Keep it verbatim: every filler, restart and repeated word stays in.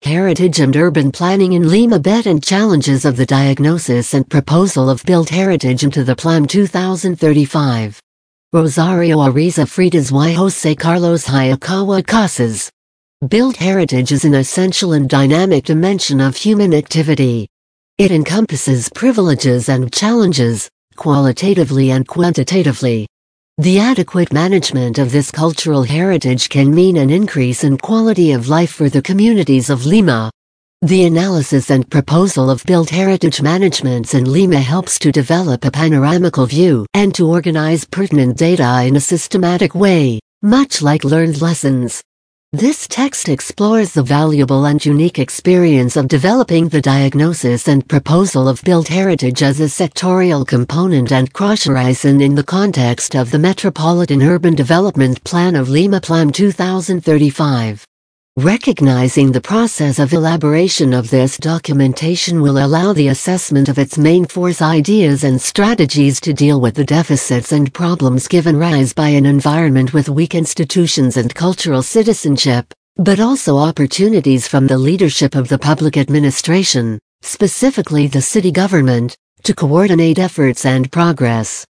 heritage and urban planning in Lima Bet and challenges of the diagnosis and proposal of built heritage into the Plan two thousand thirty-five. Rosario Ariza Freitas y Jose Carlos Hayakawa Casas. Built heritage is an essential and dynamic dimension of human activity. It encompasses privileges and challenges, qualitatively and quantitatively. The adequate management of this cultural heritage can mean an increase in quality of life for the communities of Lima. The analysis and proposal of built heritage managements in Lima helps to develop a panoramical view and to organize pertinent data in a systematic way, much like learned lessons. This text explores the valuable and unique experience of developing the diagnosis and proposal of built heritage as a sectorial component and cross-horizon in the context of the Metropolitan Urban Development Plan of Lima Plan two thousand thirty-five. Recognizing the process of elaboration of this documentation will allow the assessment of its main force ideas and strategies to deal with the deficits and problems given rise by an environment with weak institutions and cultural citizenship, but also opportunities from the leadership of the public administration, specifically the city government, to coordinate efforts and progress.